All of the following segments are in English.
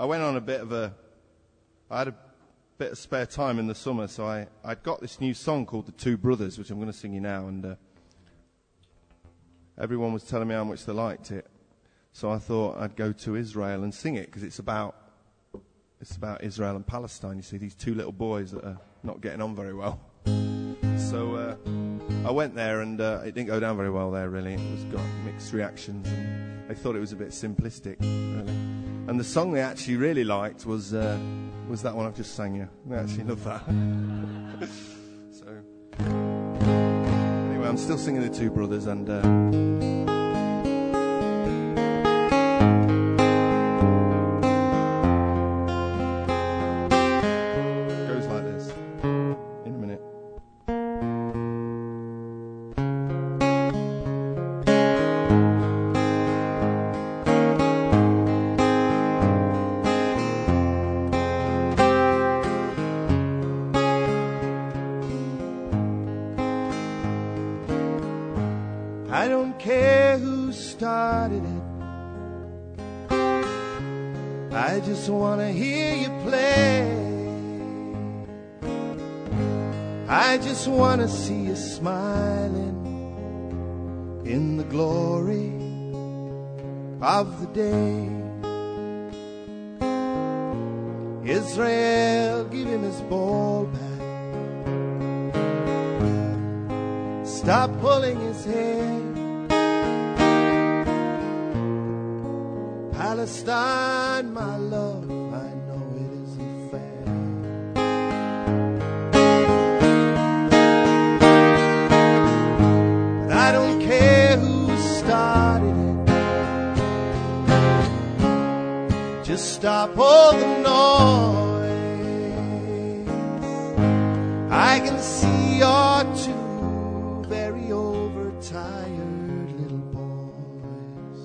I went on I had a bit of spare time in the summer, so I'd got this new song called The Two Brothers, which I'm going to sing you now, and everyone was telling me how much they liked it. So I thought I'd go to Israel and sing it, because it's about Israel and Palestine. You see, these two little boys that are not getting on very well. So I went there, and it didn't go down very well there, really. It got mixed reactions, and they thought it was a bit simplistic, really. And the song they actually really liked was that one I've just sang you. They actually loved that. So anyway, I'm still singing The Two Brothers, and goes like this. In a minute. I don't care who started it. I just want to hear you play. I just want to see you smiling in the glory of the day. Israel, give him his ball back. Stop pulling his hair. Palestine, my love, I know it isn't fair. But I don't care who started it. Just stop all the noise. I can see your two very overtired little boys.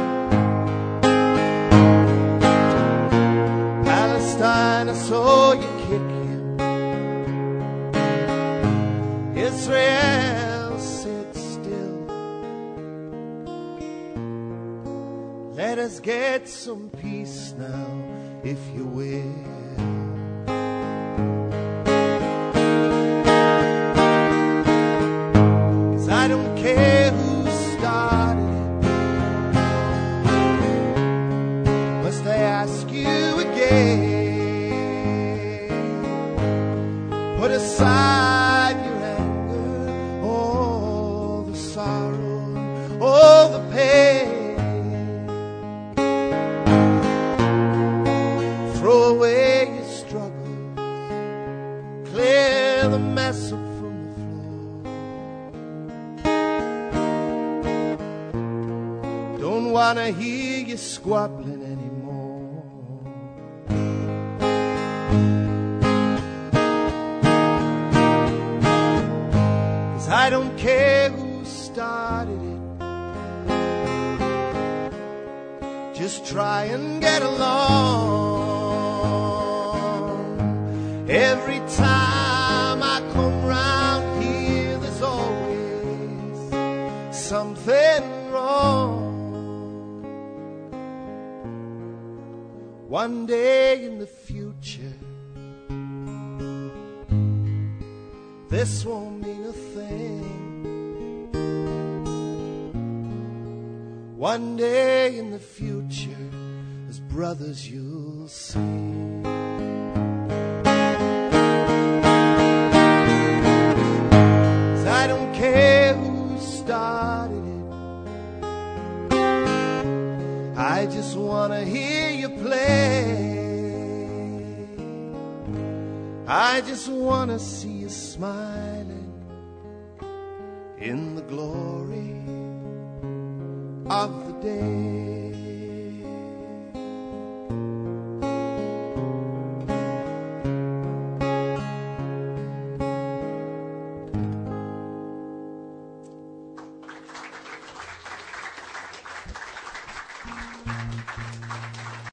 Palestine, I saw you kick him. Israel, sit still. Let us get some peace now, if you will. I don't care who started it. Must I ask you again? Put aside your anger, all the sorrow, all the pain. Throw away your struggles, clear the mess up. Don't wanna hear you squabbling anymore. 'Cause I don't care who started it. Just try and get along. Every time I come round here, there's always something wrong. One day in the future, this won't mean a thing. One day in the future, as brothers you'll see. 'Cause I don't care who started it. I just wanna hear you play. I just wanna see you smiling in the glory of the day.